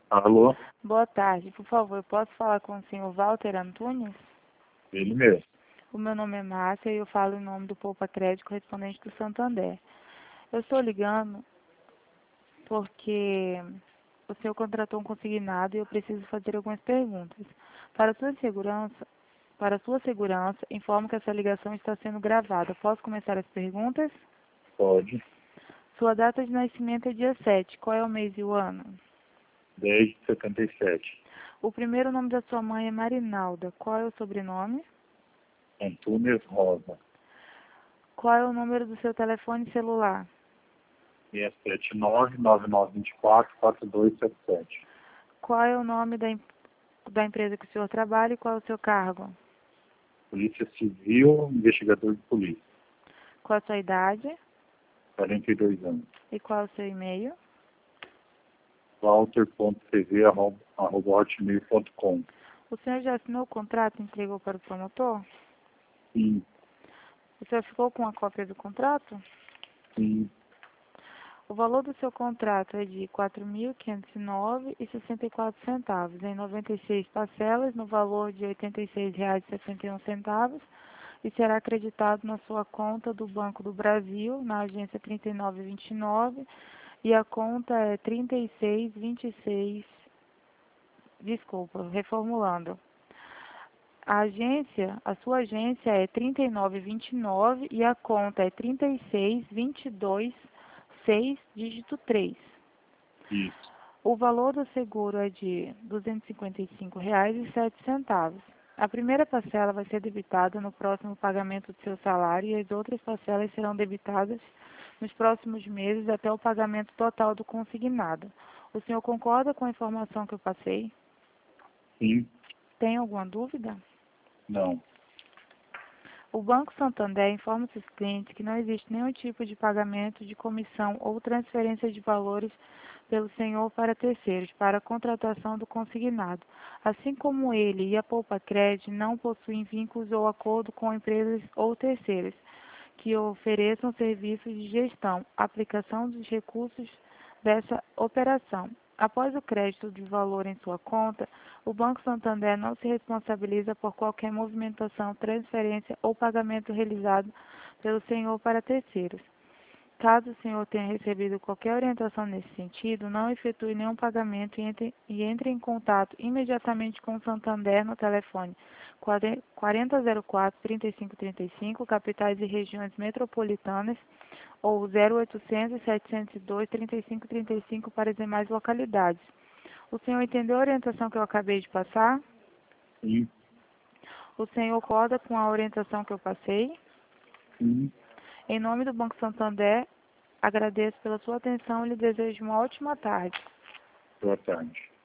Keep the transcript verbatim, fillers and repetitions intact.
Alô? Boa tarde, por favor, posso falar com o senhor Walter Antunes? Ele mesmo. O meu nome é Márcia e eu falo em nome do Poupa Crédito correspondente do Santander. Eu estou ligando porque o senhor contratou um consignado e eu preciso fazer algumas perguntas. Para sua segurança, para sua segurança, informo que essa ligação está sendo gravada. Posso começar as perguntas? Pode. Sua data de nascimento é dia sete. Qual é o mês e o ano? dez de setenta e sete. O primeiro nome da sua mãe é Marinalda. Qual é o sobrenome? Antunes Rosa. Qual é o número do seu telefone celular? seis sete nove, nove nove dois quatro, quatro dois sete sete. Qual é o nome da, em- da empresa que o senhor trabalha e qual é o seu cargo? Polícia Civil, investigador de polícia. Qual é a sua idade quarenta e dois anos. e qual é o seu e-mail? walter.cv, arroba, arroba hotmail ponto com. O senhor já assinou o contrato e entregou para o promotor? Sim, O senhor ficou com a cópia do contrato? sim, O valor do seu contrato é de quatro mil quinhentos e nove reais e sessenta e quatro centavos, em noventa e seis parcelas, no valor de oitenta e seis reais e sessenta e um centavos, e será acreditado na sua conta do Banco do Brasil, na agência trinta e nove vinte e nove, e a conta é trinta e seis vinte e seis, desculpa, reformulando. A agência, a sua agência é trinta e nove vinte e nove e a conta é trinta e seis vinte e dois seis, dígito três. isso. O valor do seguro é de duzentos e cinquenta e cinco reais e sete centavos. A primeira parcela vai ser debitada no próximo pagamento do seu salário e as outras parcelas serão debitadas nos próximos meses até o pagamento total do consignado. O senhor concorda com a informação que eu passei? Sim, Tem alguma dúvida? não. O Banco Santander informa seus clientes que não existe nenhum tipo de pagamento de comissão ou transferência de valores pelo senhor para terceiros, para a contratação do consignado. Assim como ele e a Poupa Crédito não possuem vínculos ou acordo com empresas ou terceiros que ofereçam serviços de gestão, aplicação dos recursos dessa operação. Após o crédito de valor em sua conta, o Banco Santander não se responsabiliza por qualquer movimentação, transferência ou pagamento realizado pelo senhor para terceiros. Caso o senhor tenha recebido qualquer orientação nesse sentido, não efetue nenhum pagamento e entre, e entre em contato imediatamente com o Santander no telefone quarenta zero quatro, trinta e cinco trinta e cinco, capitais e regiões metropolitanas, ou zero oitocentos, setecentos e dois, trinta e cinco trinta e cinco para as demais localidades. O senhor entendeu a orientação que eu acabei de passar? Sim, O senhor concorda com a orientação que eu passei? sim. Em nome do Banco Santander, agradeço pela sua atenção e lhe desejo uma ótima tarde. Boa tarde.